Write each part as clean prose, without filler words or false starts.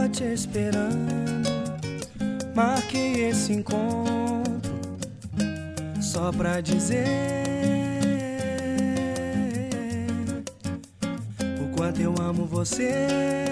tava te esperando, marquei esse encontro só pra dizer o quanto eu amo você.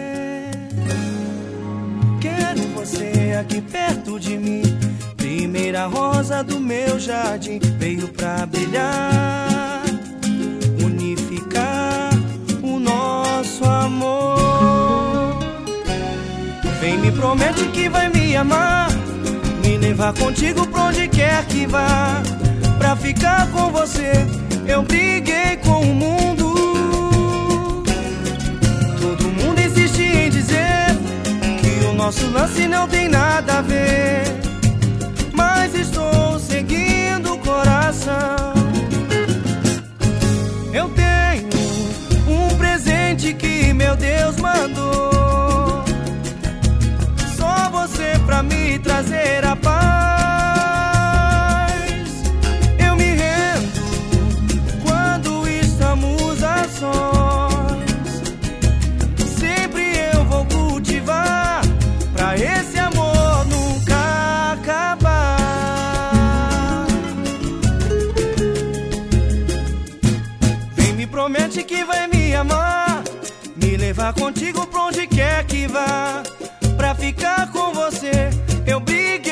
Quero você aqui perto de mim. Primeira rosa do meu jardim veio pra brilhar, unificar o nosso amor. Vem, me promete que vai me amar, me levar contigo pra onde quer que vá. Pra ficar com você eu briguei com o mundo. Todo mundo insiste em dizer que o nosso lance não tem nada a ver, mas estou seguindo o coração. Eu tenho um presente que meu Deus mandou, só você pra me trazer a paz. Eu me rendo quando estamos a sós, sempre eu vou cultivar pra esse amor nunca acabar. Vem, me promete que vai me amar, me levar contigo pra onde quer que vá. Pra ficar com você eu briguei